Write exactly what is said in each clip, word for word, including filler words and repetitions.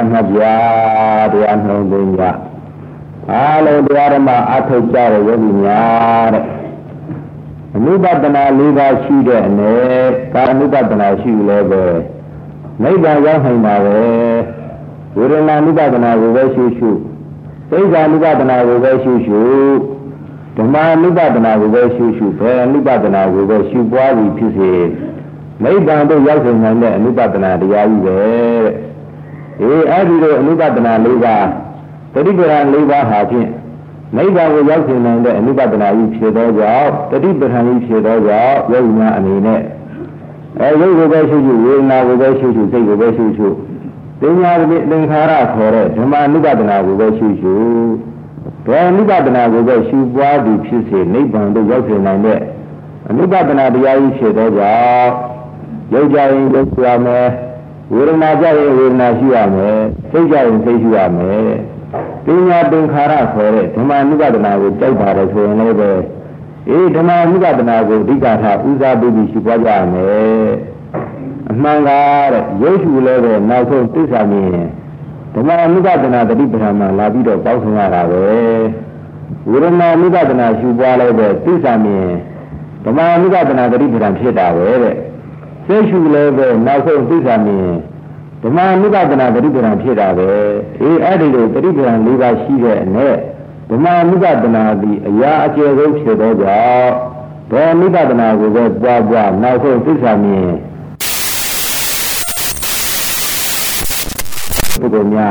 Mahabya, the unknown Dunya. Hello, the Arama Atokara, Yoginya. Nubatana Liva Shida, ne, Karanubatana Shule. Maybe I will hang away. We don't know Nubatana will wear shoe. Things are Nubatana will wear shoe. The man Nubatana will wear shoe, fair Nubatana will wear shoe, body pieces. Maybe I don't yell him and Nubatana, the Yavi. Eh, I do Nubatana Liva. The Liberan Liva Hatin. Maybe I will yell him and Nubatana each other, the Liberan each other, Yavina and Ine. I will go to you, will now go to you, take a vessel to. Then you have been Hara for it, the man Nubatana will go to you. When Nubatana will go to you, why do you say, Neighbor, the Yelkin and there? And Nubatana the Yavi said, Yoja in Yokuame, will not die, will not you are me, Seja in Say you are me. Then you have been Hara for it, the man Nubatana will take part of her neighbor. Eh, the man Nubatana will dig at her, Uza baby, she was a me. Manga, Yoshu level, now so Tisami. The man Nubatana, the Librama, Labido, Bausana, we don't know Nubatana, she was over Tisami. The man Nubatana, the Libram Sheda, Seshu level, now so Tisami. The man Nubatana, the Libram Sheda, he added the Libram Liva Shiva and Net. The man Nubatana, the Yachi Roach, the Nubatana will go Baba, now so Tisami. Eh,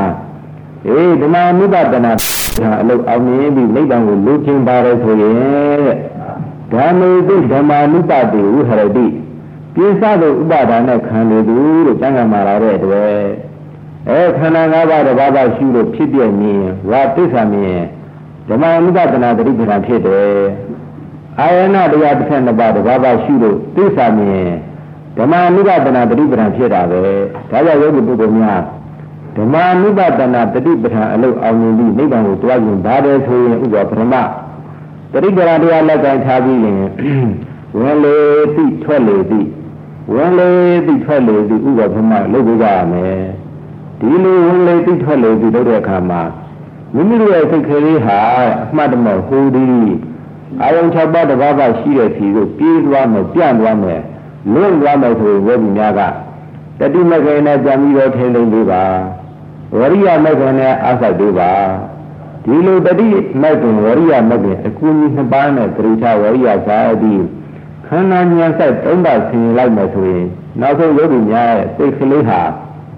the man Nubatana, look, I may be making looking better for you. Damn it, the man Nubati, who had a deed. Pisado Ubadana can do the Jangamara red. Eh, Kananga, the Baba shoot of Chibia me, what is a me? The man Nubatana, the Libran Hede. I am not the depend about the Baba shoot of this a me. The man Nubatana, the Libran Hede. Taya Yogi Budomia. The man Nubatana, the Libra, allow only Niban with dragging batters who is Prama. The Libra like I have in when they see twelve, when they see twelve, the Uga Prama, Logame. Dilo when they see twelve, the Logama. We knew I think very high, Madam Hoody. I don't talk about the Baba Shira, Peace one, Pian one, Long one to Wedding Yaga. The Dimagana Jamiro Taylor Liva. Waria Magana Asa Deva. Dilo Dadi Magan, Waria Magan, a Kuni Habana, Trita, Waria Saadi. Hanan said, Tonda singing like my way. Now so Wedding Yaya, six Leha.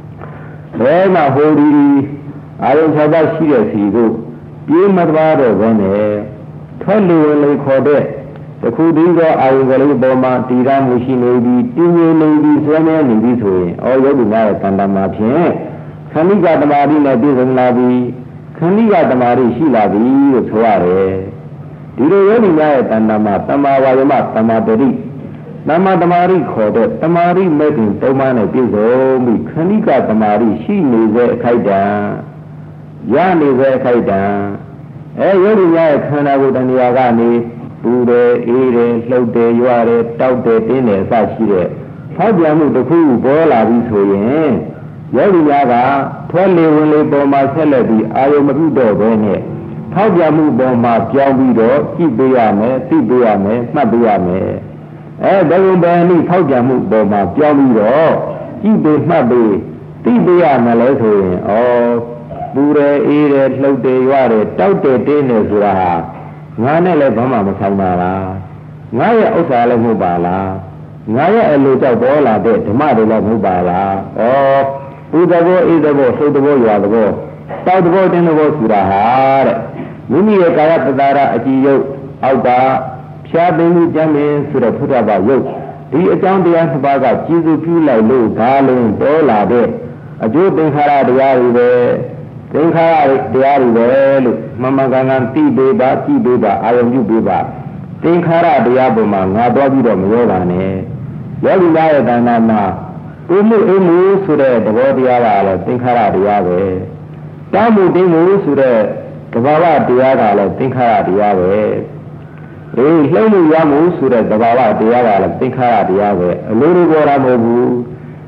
Then I hold it. I don't have a serious ego. Be Madvado, Vene. Totally will call it. The Kudiga, I will go Boma, Tiram, Mushi Navy, Timu Navy, Swene, and this way. All your Naya Kandama. Kaniga the Marina Dizan Lavi, Kaniga the Mari Shilavi, Suare. Did you really know Tanama, Tama Wayama, Tama Deri? Nama the Mari called it, Tamari making Tomana Pizo, Kaniga the Mari, she needs a Kaida. Yan is a Kaida. Eh, really know Kana and Yagani, Bude, Ede, Slote, you are a touted in a Sashi. How do you move the cool ball of this way? Yari Yaga, twelve when Boma Celebi, I am a good Bene. How do you move Boma, Javido, Kibiame, Tibiame, Mabiame? Eh, there will be any how do you move Boma, Javido, Kibi, Mabi, Tibiame, Leslie, or Bure, Ere, Slote, Yare, Taute, Dene, Zuraha, Nane Boma Samara, Naya Osale Mubala, Naya Eluta Bola, the Madela Mubala, or Udabo is the boss, so the boy you are the boss. South the boat in the boss with a heart. Mimi a Kayatara, a Gio, Alba, Shabin, Jamin, Sura Putaba, Yoke. The account the Ansabaga, Chizu Pula, Lu, Darling, Dola, a Joe Benhara, the Yari, Benhara, the Yari, Mama Gangan, T. Beba, T. Beba, I am you Beba. Benhara, the Yabuma, Nababido, Yorane. Yari Laya Danama. Umu Umu Sure, the Wadiara, Tinkara Diave. Tamu Dimu Sure, the Baba Diara, Tinkara Diave. Eh, Yamu Yamu Sure, the Baba Diara, Tinkara Diave. A little Goramu,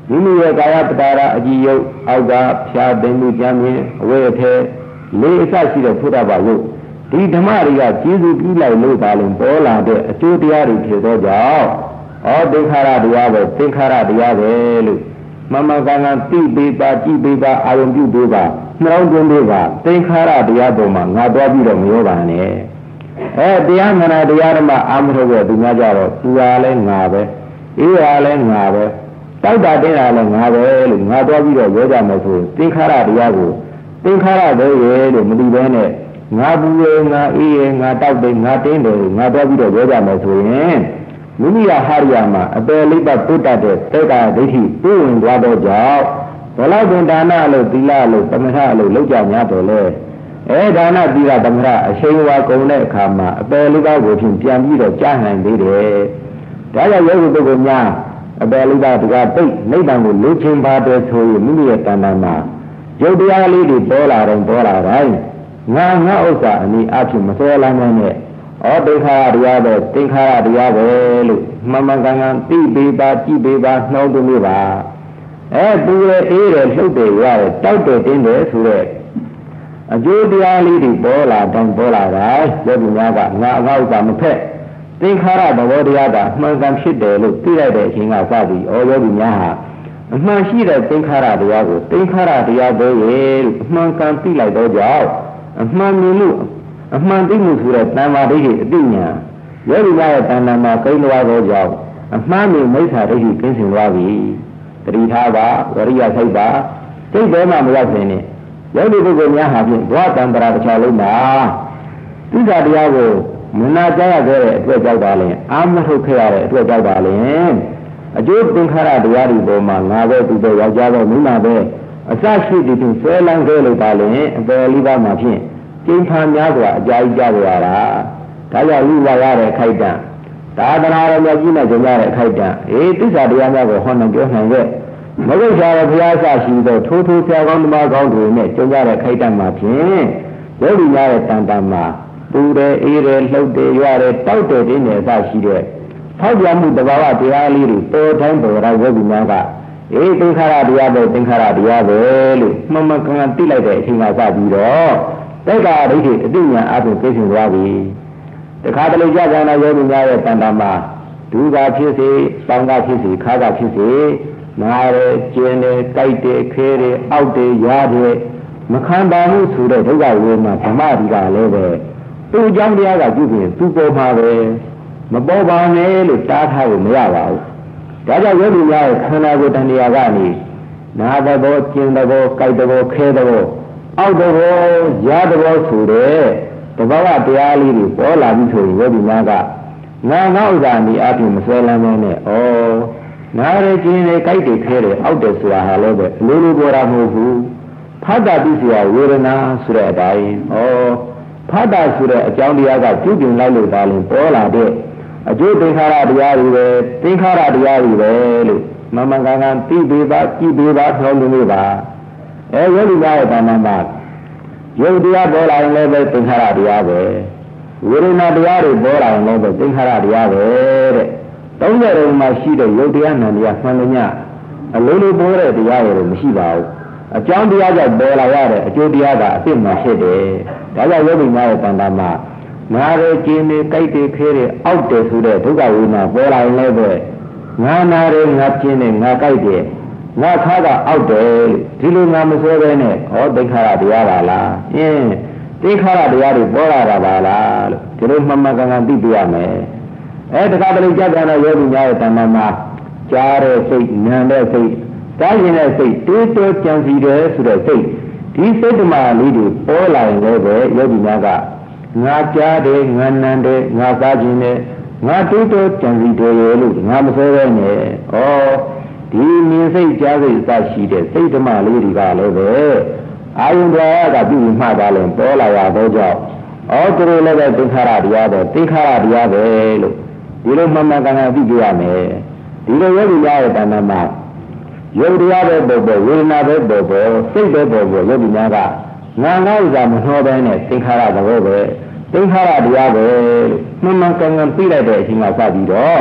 မိမိရဲ့ကာယပတာရအကြည့်ယုတ်အောက်ကဖြာသိမှုကြမ်းမြင်အဝိအထည်လေးအစရှိတဲ့ဖုဒ္ဓဘာယုတ်ဒီဓမ္မတွေကကျေးဇူးပြုလိုက်လို့ပါလို့ပေါ်လာတဲ့အကျိုးတရားတွေဖြစ်သောကြောင့်ဩသင်္ခါရတရားပဲသင်္ခါရတရားပဲလို့မမကံကတိပေပါကြည်ပေပါအာရုံပြုပေးပါနှောင်းသွင်းပေးပါသင်္ခါရတရားပေါ်မှာငါသွားပြီးတော့မရောပါနဲ့အဲတရားမနာတရားဓမ္မအာမထုတ်တဲ့သူများကြတော့သူဟာလဲငါပဲအေးဟာလဲငါပဲတောက်တာတင်းတာလဲငါပဲလို့ငါသွားပြီးတော့ရောကြမယ်ဆိုသင်္ခါရတရားကိုသင်္ခါရပဲရဲ့လို့မသိဘဲနဲ့ငါဘူးရဲ့ငါအေးရဲ့ငါတောက်တယ်ငါတင်းတယ်ငါသွားပြီးတော့ရောကြမယ်ဆိုရင်မိမိရဟာရယာမှာအပယ်လေးပါးပုတ္တတဲ့တေက္ခာဒိဋ္ဌိပြဝင်သွားတော့ကြောင့်ဘလောက်ပင်ဒါနလို့သီလလို့သမထလို့လောက်ကြများတယ်လေအဲဒါနသီလသမထအရှိန်ဝါကုန်တဲ့အခါမှာအပယ်လေးပါးကိုဖြင့်ပြန်ပြီးတော့ကြားနိုင်သေးတယ်ဒါကြောင့်ယောဂီပုဂ္ဂိုလ်များအပယ်လေးပါးတကားသိနိဗ္ဗာန်ကိုလိုချင်ပါတယ်ဆိုရင်မိမိရဲ့တဏ္ဍာမှာယုတ်တရားလေးတွေပေါ်လာတော့ပေါ်လာတိုင်းငါငါဥစ္စာအနည်းအဖြစ်မစွဲလမ်းနဲ့ဩဒိဋ္ဌာတရားပဲသင်္ခါရတရားပဲလို့မမကံကံသိပေပါကြည်ပေပါနှောင်းသွင်းပါအဲသူရဲ့အေးတယ်လှုပ်တယ်ရတယ်တောက်တယ်တင်းတယ်ဆိုတဲ့အကျိုးတရားလေးတွေပေါ်လာတိုင်းပေါ်လာတာယောဂီများကငါအကောက်ကမဖက်သင်္ခါရသဘောတရားကမှန်ကန်ဖြစ်တယ်လို့သိလိုက်တဲ့အချိန်ကစပြီးဩယောဂီများဟာအမှန်ရှိတဲ့သင်္ခါရတရားကိုသင်္ခါရတရားပဲရဲ့လို့အမှန်ကန်သိလိုက်တော့ကြောင့်အမှန်မြင်လို့အမှန်သိမှုဆိုတဲ့တဏ္ဍာဒိဋ္ဌိအတိညာယောဂီများရဲ့တဏ္ဍာမှာကိန်းသွားတော့ကြောင့်အမှန်မြင်မိစ္ဆာဒိဋ္ဌိကင်းစင်သွားပြီတတိထားပါဝရိယစိတ်ပါစိတ်ထဲမှာမရောက်စင်နဲ့ယောဂီပုဂ္ဂိုလ်များဟာဖြင့်ဘဝတံ္ဍရာတစ်ချောင်းလုံးမှာသစ္စာတရားကိုမနာကြားရခဲ့တဲ့အတွက်ကြောင့်ပါလေအာမထုတ်ခဲ့ရတဲ့အတွက်ကြောင့်ပါလေအကျိုးသင်္ခါရတရားတွေပေါ်မှာငါပဲသူပဲယောက်ျားပဲမိန်းမပဲအစရှိတည်တည်ဆွဲလန်းခဲ့လို့ပါလေအပယ်လေးပါးမှာဖြင့်ကျင်းဖန်များစွာအကြာကြီးကြရတာဒါကြောင့်ဝိဝါရတဲ့ခိုက်တံသာသနာတော်မြတ်ကြီးနဲ့ကြုံရတဲ့ခိုက်တံအေးသစ္စာတရားများကိုဟောနိုင်ပြောနိုင်တဲ့မဂ္ဂင်္ဂဘုရားဆရှိသောထိုးထိုးဆရာကောင်းဓမ္မကောင်းတွေနဲ့ကြုံရတဲ့ခိုက်တံမှာဖြင့်ယောဂီများရဲ့တန်တန်မှာပူတယ်အေးတယ်လှုပ်တယ်ရွရတယ်တောက်တယ်တင်းတယ်အစရှိတဲ့ဖောက်ပြန်မှုတဘာဝတရားလေးတွေပေါ်တိုင်းပေါ်တိုင်းယောဂီများကအေးသင်္ခါရတရားပဲသင်္ခါရတရားပဲလို့မှန်မှန်ကန်ကန်သိလိုက်တဲ့အချိန်ကစပြီးတော့တေက္ခာဒိဋ္ဌိအတိညာအပြင်သိသိသွားပြီတခါတလေကြာကြာနာယောဂီများရဲ့တန်တန်မှာဒုက္ခဖြစ်စေပေါင်းကဖြစ်စေခါကဖြစ်စေနားရဲကျင်းတယ်ကြိုက်တယ်ခဲတယ်အောက်တယ်ရတယ်မခံပါမှုဆိုတဲ့ဒုက္ခဝေဒနာဓမ္မဒီကလည်းပဲသူ့အကြောင်းတရားကပြုပြင်သူ့ပေါ်မှာပဲမပေါ်ပါနဲ့လို့တားထားလို့မရပါဘူးဒါကြောင့်ယောဂီများရဲ့ခန္ဓာကိုယ်တဏှာကနေနာသဘောကျင်သဘောကြိုက်သဘောခဲသဘောအောက်သဘောရသဘောဆိုတဲ့တဘာဝတရားလေးတွေပေါ်လာပြီဆိုရင်ယောဂီများကငါငါဥစ္စာနေအပြင်မဆွဲလမ်းနဲ့ဩနားရကျင်တယ်ကြိုက်တယ်ခဲတယ်အောက်တယ်ဆိုတာဟာလည်းပဲအလိုလိုပေါ်တာမဟုတ်ဘူးဖတ်တာပြီးဆိုရဝေဒနာဆိုတဲ့အတိုင်းဩဖတ်တာဆိုတဲ့အကြောင်းတရားကပြုပြင်လိုက်လို့ဒါလည်းပေါ်လာတဲ့အကျိုးသင်္ခါရတရားတွေပဲသင်္ခါရတရားတွေပဲလို့မမကံကံသိပေပါကြည်ပေပါနှောင်းလို့ပါအဲယောဂီများရဲ့တဏ္ဍာမှာယုတ်တရားပေါ်လာရင်လည်းပဲသင်္ခါရတရားပဲဝေဒနာတရားတွေပေါ်လာရင်လည်းပဲသင်္ခါရတရားပဲတဲ့သုံးရတုံမှာရှိတဲ့ယုတ်တရားနံတရားမှန်လို့ညအလိုလိုပေါ်တဲ့တရားတွေမရှိပါဘူးအကြောင်းတရားကြောင့်ပေါ်လာရတဲ့အကျိုးတရားကအစ်မှဖြစ်တယ်ဒါကြောင့်ယောဂီများရဲ့တဏ္ဍာမှာငါရဲကျင်းနေကြိုက်တယ်ခဲတယ်အောက်တယ်ဆိုတဲ့ဒုက္ခဝေဒနာပေါ်လာရင်လည်းပဲငါနာရဲငါကျင်းနေငါကြိုက်တယ်ငါခါကအောက်တယ်ဒီလိုငါမစွဲပဲနဲ့ဟောသင်္ခါရတရားပါလားအင်းသင်္ခါရတရားတွေပေါ်လာတာပါလားလို့ဒီလိုမှန်မှန်ကန်ကန်သိပြရမယ်အဲတခါတလေကြာကြာတော့ယောဂီများရဲ့တဏ္ဍာမှာကြားတဲ့စိတ်နာတဲ့စိတ်တားရင်တဲ့စိတ်တွေးတောကြံစီတယ်ဆိုတဲ့စိတ်ဒီစိတ်ဓမ္မလေးတွေပေါ်လာရင်လည်းပဲယောဂီများကငါကြားတယ်ငါနံတယ်ငါစားခြင်းတယ်ငါတွေးတောကြံစီတယ်လို့ငါမစွဲပဲနဲ့ဩဒီမြင်စိတ်ကြားစိတ်အစရှိတဲ့စိတ်ဓမ္မလေးတွေကလည်းပဲအာယုန်တရားကပြုပြီးမှတ်ပါလဲပေါ်လာရတော့ကြောင့်ဩသူတို့လည်းပဲသင်္ခါရတရားပဲသင်္ခါရတရားပဲလို့ဒီလိုမှန်မှန်ကန်ကန်သိကြရမယ်ဒီလိုယောဂီများရဲ့တဏ္ဍာမှာယုတ်တရားပဲပေါ်ပေါ်ဝေဒနာပဲပေါ်ပေါ်စိတ်ပဲပေါ်ပေါ်ယောဂီများကငါငါဥစ္စာမနှောပဲနဲ့သင်္ခါရသဘောပဲသင်္ခါရတရားပဲလို့မှန်မှန်ကန်ကန်သိလိုက်တဲ့အချိန်ကစပြီးတော့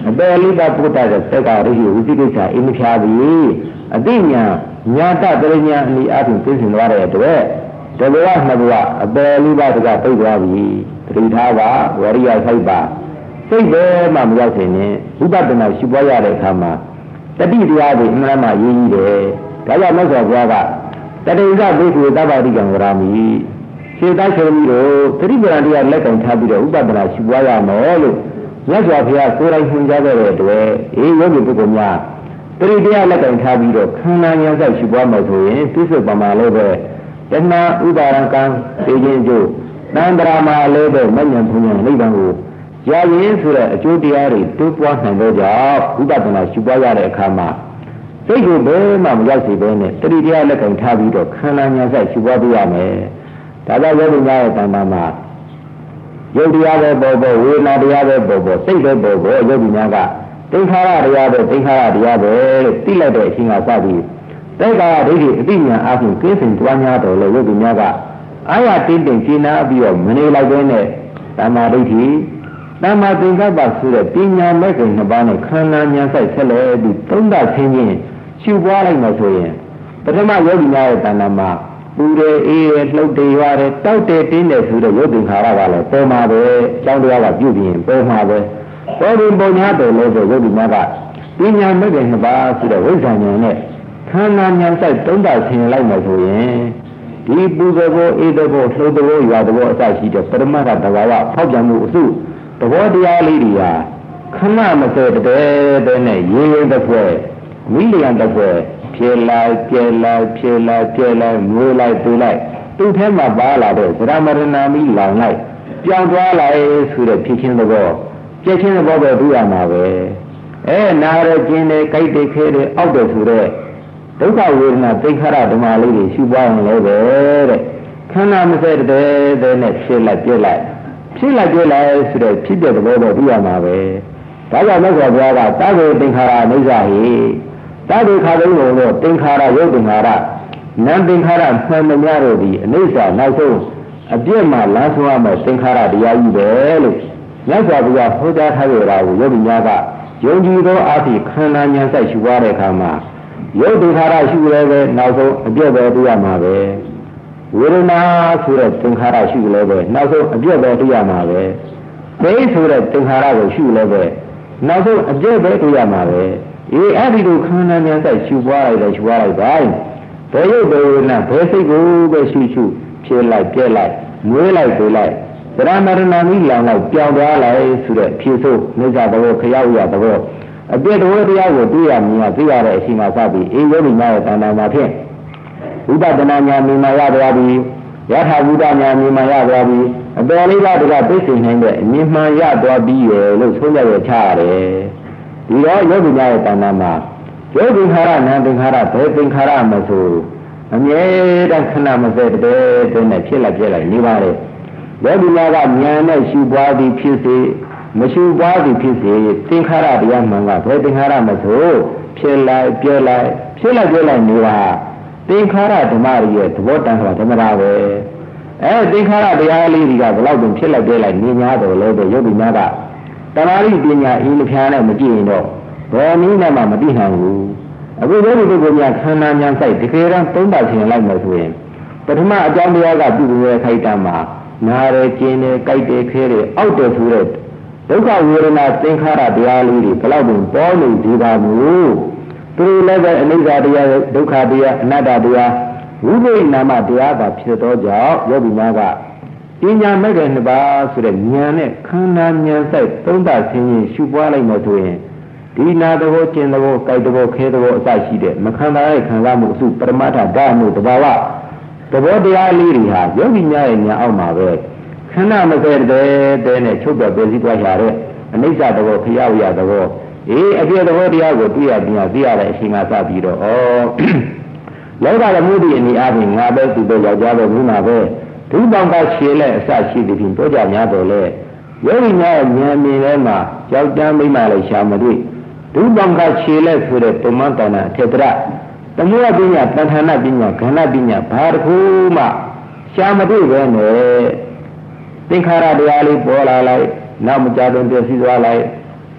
အပေလိကပုဒ္ဒတဲ့သက်ကရိရှိဝိသိကိစ္စအိမ်မဖြာသည်အတိညာညာတတရညာအနိအပြင်သိစင်သွားတဲ့အတွက်တဘဝနှစ်ဘဝအပေလိကတကပိတ်သွားပြီသတိထားပါဝရိယစိုက်ပါစိတ်ပဲမှမရောက်ခင်နဲ့ဥပဒနာရှိပွားရတဲ့အခါမှာတတိတရားတွေအမှန်မှရင်းကြီးတယ်ဒါကြောင့်မြတ်စွာဘုရားကတတိယဘိက္ခုသဗ္ဗတိကံဝရမိခြေသားချေပြီးတော့သတိပ္ပံတရားလက်ကင်ထားပြီးတော့ဥပဒနာရှိပွားရမယ်လို့မြတ်စွာဘုရားကိုယ်တိုင်ညွှန်ကြားခဲ့တဲ့အတွက်အေးယောဂီပုဂ္ဂိုလ်များတတိတရားလက်ကင်ထားပြီးတော့ခန္ဓာဉာဏ်ဆိုင်ရှိပွားမယ်ဆိုရင်ပြစ္ဆုတ်ပမာလည်းပဲတဏှာဥပါရကံသိခြင်းကျိုးတန္တရာမှာလည်းပဲမဉ္ဇဉ်ဘုံဉာဏ်နိဗ္ဗာန်ကိုရရင်ဆိုတဲ့အကျိုးတရားတွေတိုးပွားနိုင်တဲ့ကြောင့်ဥပဒနာရှိပွားရတဲ့အခါမှာစိတ်ကိုဘယ်မှမရောက်စေဘဲနဲ့တတိတရားလက်ကင်ထားပြီးတော့ခန္ဓာဉာဏ်ဆိုင်ရှိပွားပြရမယ်ဒါကြောင့်ယောဂီများရဲ့တဏ္ဍာမှာယုတ်တရားပဲပေါ်ပေါ်ဝေဒနာတရားပဲပေါ်ပေါ်စိတ်ပဲပေါ်ပေါ်ယောဂီများကသင်္ခါရတရားပဲသင်္ခါရတရားပဲလို့သိလိုက်တဲ့အချိန်ကစပြီးသက္ကာဒိဋ္ဌိအတိညာအပြင်ကင်းစင်တွားများတော်လေယောဂီများကအာရတင်းတင်းရှင်းနာပြီးတော့မနေလိုက်ဘဲနဲ့သမ္မာဒိဋ္ဌိသမ္မာသင်္ကပ္ပဆိုတဲ့ပညာမဲ့ကိနှစ်ပါးနဲ့ခန္ဓာဉာဏ်ဆိုင်ဆက်လက်ပြီးသုံးသဆင်းခြင်းရှုပွားလိုက်မှဆိုရင်ပထမယောဂီများရဲ့တဏ္ဍာမှာပူတယ်အေးတယ်လှုပ်တယ်ရွာတယ်တောက်တယ်တင်းတယ်ဆိုတဲ့ရုပ်သင်္ခါရကလည်းပေါ်မှာပဲအကြောင်းတရားကပြုပြင်ပေါ်မှာပဲပေါ်ရင်ပုံညာတယ်လို့ဆိုရုပ်ဒီမှာကပညာမဲ့တဲ့နှစ်ပါးဆိုတဲ့ဝိဇ္ဇာဉာဏ်နဲ့ခန္ဓာဉာဏ်ဆိုင်သုံးတာဆင်လိုက်မှဆိုရင်ဒီပူတဲ့ဘောအေးတဲ့ဘောလှုပ်တဲ့ဘောရွာတဲ့ဘောအစရှိတဲ့ပရမတ္ထတဘာဝဖောက်ပြန်မှုအစုသဘောတရားလေးတွေဟာခဏမစဲတဲ့တဲ့နဲ့ရေရင်တစ်ဖွဲမိလျံတစ်ဖွဲဖြေလိုက်ပြဲလိုက်ဖြေလိုက်ပြဲလိုက်ငွေလိုက်တူလိုက်သူ့ထဲမှာပါလာတဲ့သရမရဏမီလောင်လိုက်ပြောင်းသွားလိုက်ဆိုတဲ့ဖြစ်ချင်းသဘောပြည့်ချင်းသဘောပဲတွေ့ရမှာပဲအဲနာရကျင်တယ်ကြိုက်တယ်ခဲတယ်အောက်တယ်ဆိုတဲ့ဒုက္ခဝေဒနာသိခရဓမ္မလေးတွေရှုပွားရင်လည်းပဲတဲ့ခန္ဓာမစဲတဲ့တဲ့နဲ့ဖြေလိုက်ပြဲလိုက်ဖြေလိုက်ပြဲလိုက်ဆိုတဲ့ဖြစ်တဲ့သဘောတော့တွေ့ရမှာပဲဒါကြောင့်မြတ်စွာဘုရားကသဗ္ဗေသင်္ခါရအိဋ္ဌဟိသဗ္ဗေခါလုံးလုံးတော့သင်္ခါရရုပ်သင်္ခါရနာမ်သင်္ခါရမှန်မများတော့ဒီအနိစ္စနောက်ဆုံးအပြည့်မှလမ်းဆုံးရမယ်သင်္ခါရတရားကြီးပဲလို့မြတ်စွာဘုရားဟောကြားထားကြတာကိုယောဂီများကယုံကြည်သောအဖြစ်ခန္ဓာဉာဏ်ဆိုင်ရှုပွားတဲ့အခါမှာရုပ်သင်္ခါရရှုရဲပဲနောက်ဆုံးအပြည့်ပဲတွေ့ရမှာပဲဝေဒနာဆိုတဲ့သင်္ခါရရှုလဲပဲနောက်ဆုံးအပြည့်ပဲတွေ့ရမှာပဲသိဆိုတဲ့သင်္ခါရကိုရှုလဲပဲနောက်ဆုံးအပြည့်ပဲတွေ့ရမှာပဲအေးအဲ့ဒီလိုခန္ဓာဉာဏ်ဆိုင်ရှုပွားလိုက်တယ်ရှုပွားလိုက်တိုင်းဘယ်ရုပ်ဘယ်ဝေဒနာဘယ်စိတ်ကိုပဲရှုရှုဖြေလိုက်ပြဲလိုက်မွေးလိုက်ပြေးလိုက်သရမရဏမီလောင်လိုက်ပြောင်းသွားလိုက်ဆိုတဲ့ဖြေဆိုးနေကြတဲ့ခရောက်ရတဲ့အပြည့်တော်တရားကိုတွေ့ရမြင်ရသိရတဲ့အချိန်မှာစပြီးအေးယောဂီများရဲ့တဏ္ဍာမှာဖြင့်ဥပဒနာညာမြင်မှရသွားပြီယထာဘုဒ္ဓညာမြင်မှရသွားပြီအတော်လေးပါးတကသိစိတ်နိုင်တဲ့အမြင်မှန်ရသွားပြီးရလို့ဆုံးဖြတ်ရချရတယ်ဒီတော့ယောဂီများရဲ့တဏ္ဍာမှာယောဂီခါရနာသင်္ခါရဘယ်သင်္ခါရမဆိုအမြဲတမ်းခဏမစဲတဲ့တဲ့နဲ့ဖြစ်လိုက်ပြလိုက်နေပါလေယောဂီများကဉာဏ်နဲ့ရှုပွားသည်ဖြစ်စေမရှုပွားသည်ဖြစ်စေသင်္ခါရတရားမှန်ကဘယ်သင်္ခါရမဆိုဖြစ်လိုက်ပြဲလိုက်ဖြစ်လိုက်ပြဲလိုက်နေပါသင်္ခါရဓမ္မရဲ့သဘောတန်ခါဓမ္မတာပဲအဲသင်္ခါရတရားလေးတွေကဘယ်လောက်ပင်ဖြစ်လိုက်ပြဲလိုက်နေများတယ်လဲတဲ့ယောဂီများကတမာရိပညာအင်းလျာနဲ့မကြည့်ရင်တော့ဘယ်နည်းနဲ့မှမသိနိုင်ဘူးအခုယောဂီပုဂ္ဂိုလ်များခန္ဓာဉာဏ်ဆိုင်တကယ်တမ်းသုံးပါးခြင်းလိုက်မယ်ဆိုရင်ပထမအကြောင်းတရားကပြုပြီးရခိုက်တမ်းမှာနားရကျင်တယ်ကြိုက်တယ်ခဲတယ်အောက်တယ်ဆိုတဲ့ဒုက္ခဝေဒနာသင်္ခါရတရားလေးတွေဘယ်လောက်ပင်ပေါ်နေသေးပါဘူးသူလည်းပဲအနိစ္စတရားဒုက္ခတရားအနတ္တတရားဝိပရိနာမတရားပါဖြစ်သောကြောင့်ယောဂီများကပညာမဲ့တဲ့နှစ်ပါးဆိုတဲ့ဉာဏ်နဲ့ခန္ဓာဉာဏ်ဆိုင်သုံးပါးဆင်းရင်ရှုပွားလိုက်မယ်ဆိုရင်ဒီနာတဘောကျင်တဘောကြိုက်တဘောခဲတဘောအစရှိတဲ့မခံစားရခံစားမှုအစုပရမတ္ထဓာတ်မှုတဘာဝသဘောတရားလေးတွေဟာယောဂီများရဲ့ဉာဏ်အောက်မှာပဲခဏမစဲတဲ့တဲ့နဲ့ချုပ်ပြပြစည်းသွားရတဲ့အနိစ္စတဘောခရောက်ရတဘောအေးအပြည့်သဘောတရားကိုတွေ့ရပြီးသိရတဲ့အချိန်မှစပြီးတော့ဩလောကဓမ္မတိအနေအချင်းငါပဲသူပဲယောက်ျားပဲဘုနာပဲဒုပေါင်းကရှည်လက်အစရှိသည်ဖြင့်တို့ကြများတော်လဲယောဂီများရဲ့ဉာဏ်မြင်ထဲမှာကြောက်တမ်းမိမလည်းရှာမတွေ့ဒုပေါင်းကရှည်လက်ဆိုတဲ့ပုံမှန်တဏ္ဍအထေတရသမုဒ္ဒပညာတဏ္ဍာနပညာခန္ဓာပညာဘာတစ်ခုမှရှာမတွေ့ပဲနဲ့သင်္ခါရတရားလေးပေါ်လာလိုက်နောက်မကြတော့ပြည့်စည်သွားလိုက်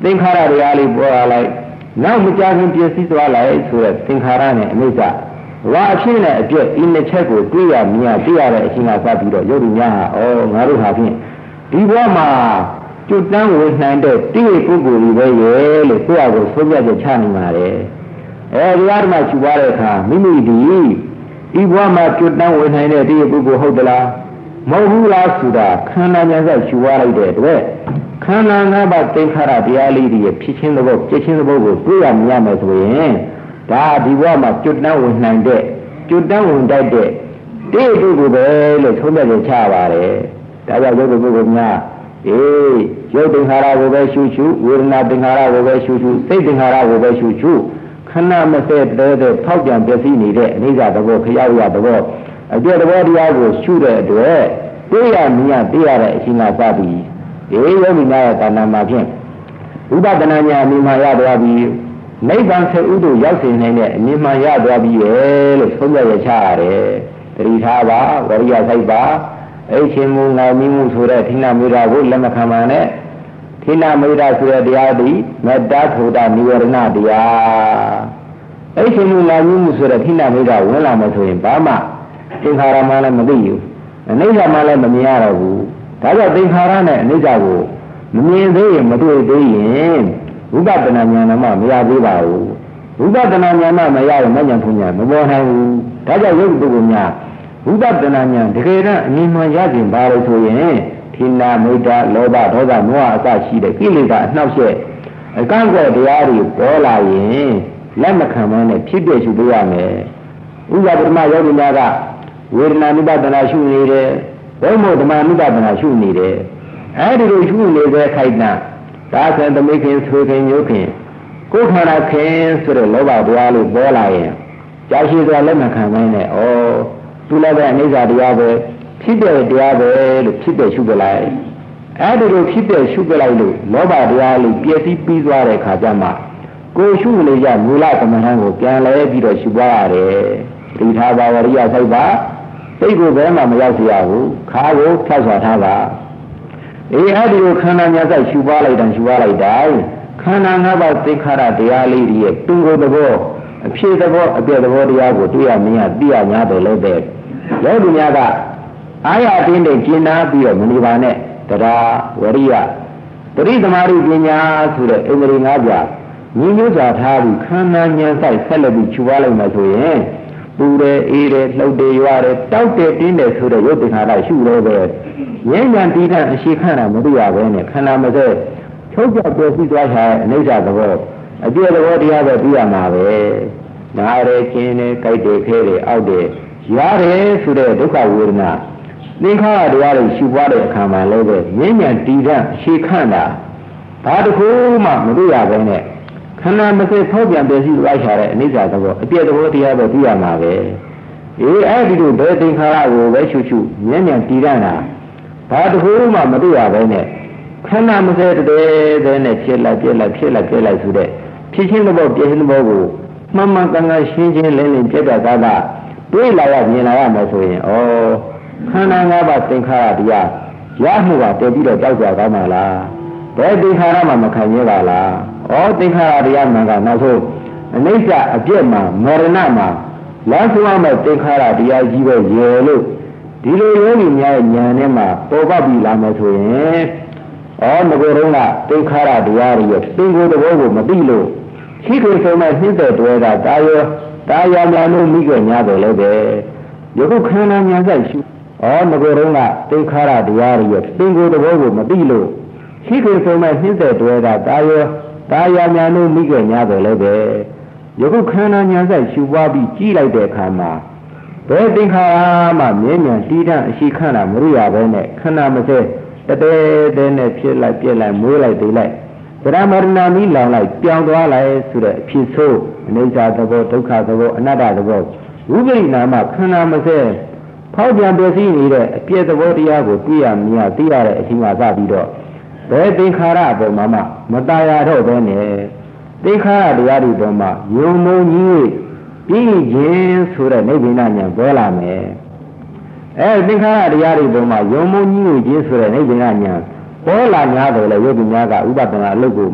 သင်္ခါရတရားလေးပေါ်လာလိုက်နောက်မကြခင်ပြည့်စည်သွားလိုက်ဆိုတဲ့သင်္ခါရနဲ့အနိစ္စဝါအဖြစ်နဲ့အပြည့်ဒီနှစ်ချက်ကိုတွေ့ရမြင်ရသိရတဲ့အချိန်ကစပြီးတော့ယုတ်ဒီများဟာဩငါတို့ဟာဖြင့်ဒီဘဝမှာကျွတ်တန်းဝင်နိုင်တဲ့တိရိပုဂ္ဂိုလ်ကြီးပဲရဲ့လို့ကိုယ့်အကိုဆုံးဖြတ်ချက်ချနေပါတယ်အဲဒီအရမချူပါတဲ့အခါမိမိဒီဒီဘဝမှာကျွတ်တန်းဝင်နိုင်တဲ့တိရိပုဂ္ဂိုလ်ဟုတ်သလားမဟုတ်ဘူးလားဆိုတာခန္ဓာဉာဏ်ဆက်ချူပါလိုက်တဲ့အတွက်ခန္ဓာငါးပါးသင်္ခါရတရားလေးတွေဖြစ်ချင်းသဘောပြည့်ချင်းသဘောကိုတွေ့ရမြင်ရမယ်ဆိုရင်ဒါဒီဘဝမှာကျွတ်တန်းဝင်နိုင်တဲ့ကျွတ်တန်းဝင်တတ်တဲ့တိရိပုဂ္ဂိုလ်ပဲလို့ဆုံးဖြတ်ချက်ချပါတယ်ဒါကြောင့်ရုပ်ပုဂ္ဂိုလ်များအေးရုပ်သင်္ခါရကိုပဲရှုရှုဝေဒနာသင်္ခါရကိုပဲရှုရှုစိတ်သင်္ခါရကိုပဲရှုရှုခဏမစဲတဲတဲ့ဖောက်ပြန်ပြည့်စည်နေတဲ့အနိစ္စသဘောခရောက်ရသဘောအကျိုးသဘောတရားကိုရှုတဲ့အတွက်တွေ့ရမြင်ရသိရတဲ့အချိန်ကစပြီးအေးယောဂီများရဲ့တဏ္ဍာမှာဖြင့်ဥပဒနာညာအမြင်မှရသွားပြီးနိဗ္ဗာန်ဆက်ဥဒုရောက်စေနိုင်တဲ့အမြင်မှရသွားပြီးရဲ့လို့ဆုံးဖြတ်ရချရတယ်တတိထားပါဝရိယစိုက်ပါအဲ့ချင်းမူငါမိမှုဆိုတဲ့ထိနာမေတ္တာကိုလက်မခံပါနဲ့ထိနာမေတ္တာဆိုတဲ့တရားသည်မေတ္တာထုဒ္ဓနိဝရဏတရားအဲ့ချင်းမူငါမိမှုဆိုတဲ့ထိနာမေတ္တာဝင်လာမှဆိုရင်ဘာမှသင်္ခါရမှလည်းမသိဘူးအနိစ္စမှလည်းမမြင်ရတော့ဘူးဒါကြောင့်သင်္ခါရနဲ့အနိစ္စကိုမမြင်သေးရင်မတွေ့သေးရင်ဝိပဿနာဉာဏ်မှမရသေးပါဘူးဝိပဿနာဉာဏ်မှမရရင်မဉဏ်ဖုန်ဉာဏ်မပေါ်နိုင်ဘူးဒါကြောင့်ယုတ်ပုဂ္ဂိုလ်များဝိပဿနာဉာဏ်တကယ်တော့အမြင်မှရခြင်းပါလို့ဆိုရင်ထိနာမေတ္တာလောဘဒေါသမောဟအစရှိတဲ့ကိလေသာအနှောက်အယှက်အကန့်အကွက်တရားတွေပေါ်လာရင်လက်မခံမနဲ့ဖြစ်ပြရှုပေးရမယ်ဥပဒမယောဂီများကဝေဒနာနုပဒနာရှုနေတယ်ဘုံမို့ဓမ္မနုပဒနာရှုနေတယ်အဲဒီလိုရှုနေတဲ့ခိုက်တာဒါဆံသမိခင်ဆွေခင်ညုခင်ကိုယ်ခန္ဓာခင်ဆိုတဲ့လောဘတရားလေးပေါ်လာရင်ကြာရှိစွာလက်မခံမနဲ့ဩသူလည်းပဲအနိစ္စတရားပဲဖြစ်တဲ့တရားပဲလို့ဖြစ်တဲ့ရှုပြလိုက်အဲဒီလိုဖြစ်တဲ့ရှုပြလိုက်လို့လောဘတရားလေးပြည့်စည်ပြီးသွားတဲ့ခါကျမှကိုယ်ရှုနေကြမူလသမထကိုပြန်လဲပြီးတော့ရှုပွားရတယ်ဒီထာဘာဝရိယဆိုင်ပါစိတ်ကိုဘယ်မှမရောက်စေရဘူးခါကိုဖြောက်ဆွာထားပါအေးအဲ့ဒီကိုခန္ဓာညာဆိုင်ရှုပွားလိုက်တယ်ရှုပွားလိုက်တိုင်းခန္ဓာငါးပါးသင်္ခါရတရားလေးတွေရဲ့သူ့ကိုယ်သဘောအဖြစ်သဘောအပြည့်သဘောတရားကိုတွေ့ရမင်းရသိရ냐တယ်လို့တဲ့ယောဂီများကအာရတင်းတဲ့ကျင်နာပြီးတော့မနေပါနဲ့တရားဝရိယတတိသမารိပညာဆိုတဲ့အိန္ဒြေငါးပြညီညွတ်စွာထားပြီးခန္ဓာဉာဏ်ဆိုင်ဆက်လက်ပြီးခြုပွားလိုက်မှဆိုရင်ပူတယ်အေးတယ်လှုပ်တယ်ရွာတယ်တောက်တယ်တင်းတယ်ဆိုတဲ့ရုပ်သင်္ခါရရှုလို့ပဲဉာဏ်ဉာဏ်တိဋ္ဌအရှိခန္ဓာမသိရဘဲနဲ့ခန္ဓာမစဲချုပ်ကြပြည့်စည်သွားချာအနိစ္စသဘောအပြည့်သဘောတရားပဲသိရမှာပဲနားရဲကျင်းတယ်ကြိုက်တယ်ခဲတယ်အောက်တယ်ရတယ်ဆိုတဲ့ဒုက္ခဝေဒနာသင်္ခါရတရားတွေရှုပွားတဲ့အခါမှာလည်းပဲဉာဏ်ဉာဏ်တိဋ္ဌအရှိခန္ဓာဘာတစ်ခုမှမသိရဘဲနဲ့ခန္ဓာမစဲဖောက်ပြန်ပြည့်စည်သွားချာတဲ့အနိစ္စသဘောအပြည့်သဘောတရားပဲသိရမှာပဲအေးအဲ့ဒီလိုဘယ်သင်္ခါရကိုပဲရှုရှုဉာဏ်ဉာဏ်တိဋ္ဌတာဘာတစ်ခုမှမသိရဘဲနဲ့ခန္ဓာမစဲတည်းတည်းနဲ့ဖြစ်လိုက်ပြည့်လိုက်ဖြစ်လိုက်ပြည့်လိုက်ဆိုတဲ့ဖြစ်ချင်းသဘောပြည့်ချင်းသဘောကိုမှန်မှန်ကန်ကန်ရှင်းရှင်းလင်းလင်းပြတ်ပြတ်သားသားတွေးလာရမြင်လာရမယ်ဆိုရင်ဩခန္ဓာ၅ပါးသင်္ခါရတရားရမှုကတည်ပြီးတော့ကြောက်ကြကောင်းပါလားဘယ်သင်္ခါရမှမခံရပါလားဩသင်္ခါရတရားမှန်ကနောက်ဆုံးအနိစ္စအပြည့်မှာမရဏမှာလမ်းဆုံးမဲ့သင်္ခါရတရားကြီးပဲရေလို့ဒီလိုယောဂီများရဲ့ဉာဏ်နဲ့မှပေါ်ပေါက်ပြီးလာမယ်ဆိုရင်ဩငကိုယ်တော့ကသင်္ခါရတရားတွေရဲ့သင်္ကိုယ်သဘောကိုမသိလို့ရှိခိုးဆုံးမဲ့နှိမ့်တဲ့တွဲကတာယောတာယာများလို့မိခဲ့냐တယ်လည်းပဲယခုခန္ဓာညာဆိုင်ရှုဩငကိုယ်တော့ကသင်္ခါရတရားတွေရဲ့သင်္ကိုယ်သဘောကိုမသိလို့ရှိခိုးဆုံးမဲ့နှိမ့်တဲ့တွဲကတာယောတာယာများလို့မိခဲ့냐တယ်လည်းပဲယခုခန္ဓာညာဆိုင်ရှုပွားပြီးကြည့်လိုက်တဲ့အခါမှာဘယ်သင်္ခါရမှမြဲမြံတိဋ္ဌအရှိခန္ဓာမရိယာပဲနဲ့ခန္ဓာမစဲတတဲတဲနဲ့ဖြစ်လိုက်ပြက်လိုက်မွေးလိုက်သေးလိုက်ဗရမရဏမီလောင်လိုက်ပြောင်းသွားလိုက်ဆိုတဲ့အဖြစ်ဆိုးအနိစ္စသဘောဒုက္ခသဘောအနတ္တသဘောဝိပရိနာမခန္ဓာမစဲဖောက်ပြန်ပြည့်စည်နေတဲ့အပြည့်သဘောတရားကိုတွေ့ရမြင်ရသိရတဲ့အချိန်မှစပြီးတော့ဘယ်သင်္ခါရအပေါ်မှာမှမตายရတော့ဘဲနဲ့သင်္ခါရတရားတွေပေါ်မှာယုံမုံကြီးပြီးခြင်းဆိုတဲ့နိဗ္ဗာန်ဉာဏ်ပေါ်လာမယ်အဲသင်္ခါရတရားတွေပေါ်မှာယုံမုံကြီးခြင်းဆိုတဲ့နိဗ္ဗာန်ဉာဏ်ပေါ်လာ냐တယ်လေယောဂီများကဥပဒနာအလုပ်ကို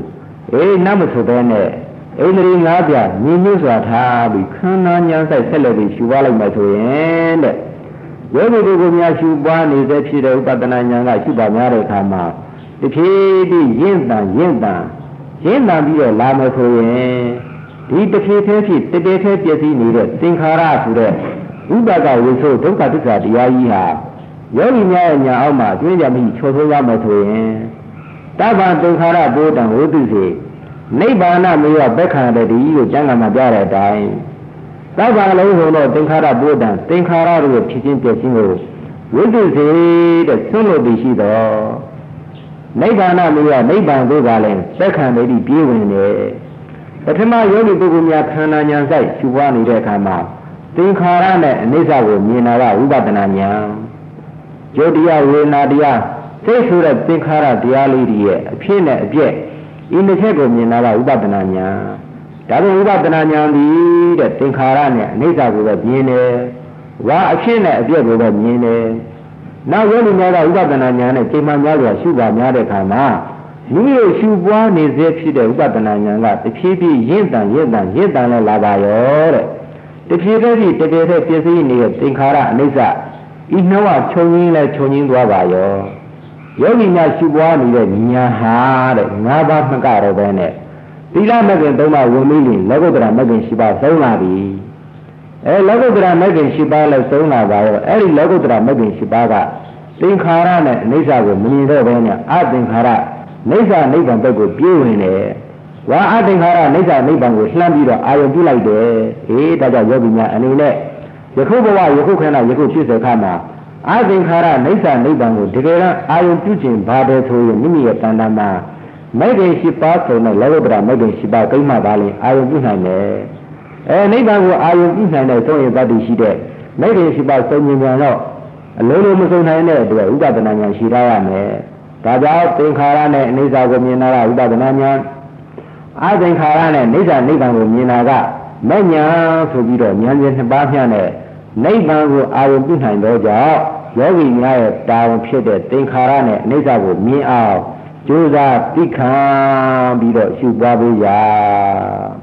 အေးနမဆိုတဲ့နဲ့ဣန္ဒြေငါးပြညီညွတ်စွာထားပြီးခန္ဓာဉာဏ်ဆိုင်ဆက်လက်ပြီးရှုပွားလိုက်မှဆိုရင်တဲ့ယောဂီတို့ကများရှုပွားနေတဲ့ဖြစ်တဲ့ဥပဒနာဉာဏ်ကရှုပါများတဲ့အခါမှာတဖြည်းဖြည်းရင့်တန်ရင့်တန်ရင့်တန်ပြီးတော့လာမယ်ဆိုရင်ဒီတဖြည်းဖြည်းဖြစ်တည်းတည်းပြည့်စည်နေတဲ့သင်္ခါရဆိုတဲ့ဥပဒကဝိသုဒုက္ခသစ္စာတရားကြီးဟာယောဂီများရဲ့ညာအောက်မှာကျွင်းကြမိချောထိုးရမယ်ဆိုရင်တဗ္ဗသင်္ခါရဘုဒ္ဓံဝိသုစေနိဗ္ဗာန်မေယဘက္ခံတတိကိုကျမ်းဂန်မှာပြတဲ့အတိုင်းသဗ္ဗလုံးဟိုတော့သင်္ခါရဘုဒ္ဓံသင်္ခါရတို့ရဲ့ဖြစ်ချင်းပြည့်ချင်းကိုဝိသုစေတဲ့ဆွလို့တည်ရှိတော့နိဗ္ဗာန်မေယနိဗ္ဗာန်တို့ကလည်းဘက္ခံတတိပြေးဝင်တယ်ပထမယောဂီပုဂ္ဂိုလ်များခန္ဓာဉာဏ်ဆိုင်ရှုပွားနေတဲ့အခါမှာသင်္ခါရနဲ့အနိစ္စကိုမြင်တာကဝိပဿနာဉာဏ်ယုတ်တရားဝေဒနာတရားသိဆိုတဲ့သင်္ခါရတရားလေးတွေရဲ့အဖြစ်နဲ့အပျက်ဤနှစ်ချက်ကိုမြင်တာကဝိပဿနာဉာဏ်ဒါပေမဲ့ဝိပဿနာဉာဏ်ဒီတဲ့သင်္ခါရနဲ့အနိစ္စကိုပဲမြင်တယ်ဝါအဖြစ်နဲ့အပျက်ကိုပဲမြင်တယ်နောက်ယောဂီများကဝိပဿနာဉာဏ်နဲ့ချိန်မှများစွာရှုပါများတဲ့အခါမှာမိမိတို့ရှုပွားနေစေဖြစ်တဲ့ဝိပဿနာဉာဏ်ကတဖြည်းဖြည်းရင့်တန်ရင့်တန်ရင့်တန်လဲလာပါရောတဲ့တဖြည်းဖြည်းတကယ်တည်းပြည့်စည်နေတဲ့သင်္ခါရအနိစ္စဤနှဝခြုံရင်းလဲခြုံရင်းသွားပါရောယောဂီများရှုပွားနေတဲ့ဉာဏ်ဟာတဲ့ငါးပါးမကတော့ပဲနဲ့သီလမဂ္ဂင်သုံးပါးဝင်ပြီးရင်လောကုတ္တရာမဂ္ဂင်ရှိပါသုံးလာပြီအဲလောကုတ္တရာမဂ္ဂင်ရှိပါလဲသုံးလာပါရောအဲ့ဒီလောကုတ္တရာမဂ္ဂင်ရှိပါကသင်္ခါရနဲ့အနိစ္စကိုမမြင်တော့ဘဲနဲ့အသင်္ခါရနိစ္စနိဗ္ဗာန်ဘက်ကိုပြေးဝင်တယ်ဝါအသင်္ခါရနိစ္စနိဗ္ဗာန်ကိုလှမ်းပြီးတော့အာရုံပြုလိုက်တယ်အေးဒါကြောင့်ယောဂီများအနေနဲ့ယခုဘဝယခုခန္ဓာယခုဖြစ်စေခါမှာအသင်္ခါရနိစ္စနိဗ္ဗာန်ကိုတကယ်တော့အာရုံပြုခြင်းဘာပဲဆိုရင်မိမိရဲ့တဏ္ဍာမှာမိဂ္ဂင်ရှိပါဆိုတဲ့လောကုတ္တရာမိဂ္ဂင်ရှိပါကိမ္မာပါလေအာရုံပြုနိုင်တယ်အဲနိဗ္ဗာန်ကိုအာရုံပြုနိုင်တဲ့သုံးရတ္တိရှိတဲ့မိဂ္ဂင်ရှိပါစုံဉာဏ်တော့အလုံးလုံးမစုံနိုင်တဲ့အတွက်ဥပဒနာဉာဏ်ရှိရရမယ်ဒါကြောင့်သင်္ခါရနဲ့အနိစ္စကိုမြင်တာကဥပဒနာဉာဏ်အသင်္ခါရနဲ့နိစ္စနိဗ္ဗာန်ကိုမြင်တာကမဉဏ်ဆိုပြီးတော့ဉာဏ်စဉ်နှစ်ပါးမျှနဲ့နိဗ္ဗာန်ကိုအာရုံပြုနိုင်တော့ကြောင့်ယောဂီများရဲ့တာဝန်ဖြစ်တဲ့သင်္ခါရနဲ့အနိစ္စကိုမြင်အောင်ကြိုးစားသိခံပြီးတော့ရှုပွားပေးရ